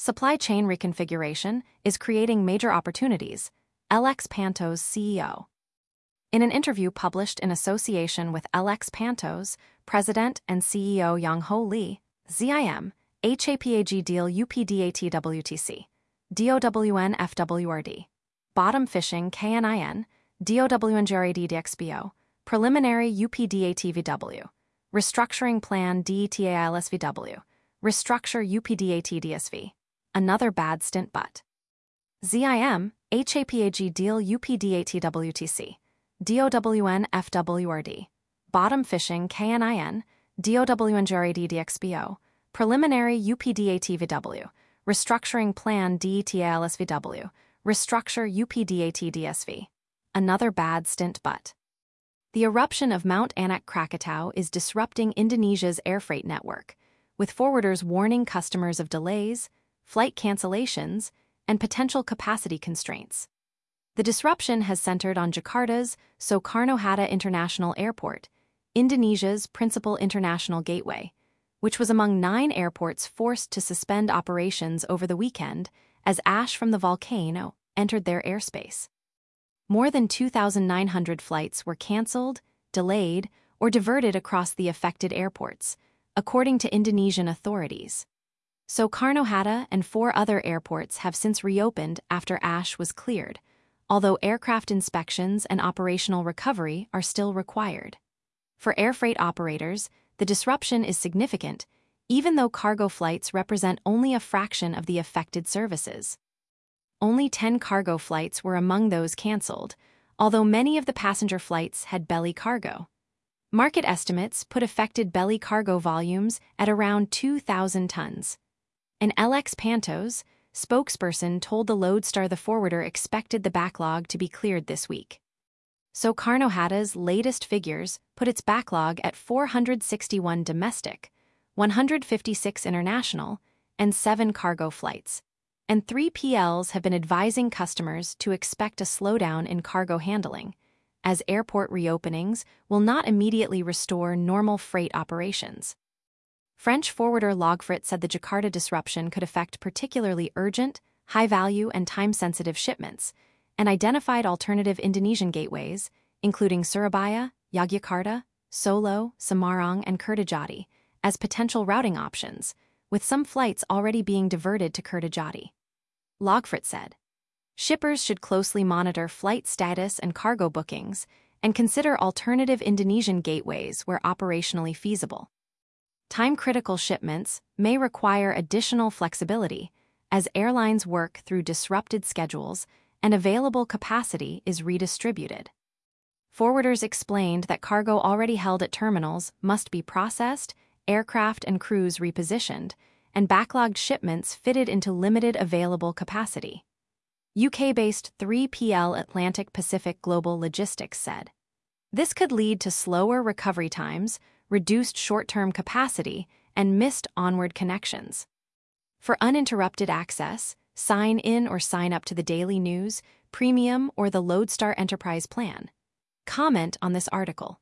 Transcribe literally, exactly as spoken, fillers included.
Supply chain reconfiguration is creating major opportunities, L X Panto's C E O. In an interview published in association with L X Panto's President and C E O Young-Ho Lee, Z I M, H A P A G deal U P D A T W T C, D O W N F W R D, bottom fishing K N I N, D O W N G R A D D X B O, preliminary U P D A T V W, restructuring plan D E T A I L S V W, restructure U P D A T D S V. Another bad stint but. Z I M, H A P A G deal U P D A T W T C, D O W N F W R D, bottom fishing K N I N, D O W N G R A D D X B O, preliminary U P D A T V W, restructuring plan D E T A I L S V W, restructure U P D A T D S V. Another bad stint but. The eruption of Mount Anak Krakatau is disrupting Indonesia's air freight network, with forwarders warning customers of delays, flight cancellations, and potential capacity constraints. The disruption has centered on Jakarta's Soekarno-Hatta International Airport, Indonesia's principal international gateway, which was among nine airports forced to suspend operations over the weekend as ash from the volcano entered their airspace. More than two thousand nine hundred flights were canceled, delayed, or diverted across the affected airports, according to Indonesian authorities. Soekarno-Hatta and four other airports have since reopened after ash was cleared, although aircraft inspections and operational recovery are still required. For air freight operators, the disruption is significant, even though cargo flights represent only a fraction of the affected services. Only ten cargo flights were among those canceled, although many of the passenger flights had belly cargo. Market estimates put affected belly cargo volumes at around two thousand tons. An L X Panto's spokesperson told the Loadstar the forwarder expected the backlog to be cleared this week. Soekarno-Hatta's latest figures put its backlog at four hundred sixty-one domestic, one hundred fifty-six international, and seven cargo flights, and three P Ls have been advising customers to expect a slowdown in cargo handling, as airport reopenings will not immediately restore normal freight operations. French forwarder Logfrit said the Jakarta disruption could affect particularly urgent, high-value, and time-sensitive shipments, and identified alternative Indonesian gateways, including Surabaya, Yogyakarta, Solo, Semarang, and Kertajati, as potential routing options, with some flights already being diverted to Kertajati. Logfrit said, "Shippers should closely monitor flight status and cargo bookings, and consider alternative Indonesian gateways where operationally feasible. Time-critical shipments may require additional flexibility as airlines work through disrupted schedules and available capacity is redistributed." Forwarders explained that cargo already held at terminals must be processed, aircraft and crews repositioned, and backlogged shipments fitted into limited available capacity. U K-based three P L Atlantic Pacific Global Logistics said, "This could lead to slower recovery times, reduced short-term capacity, and missed onward connections." For uninterrupted access, sign in or sign up to the Daily News, Premium, or the Loadstar Enterprise Plan. Comment on this article.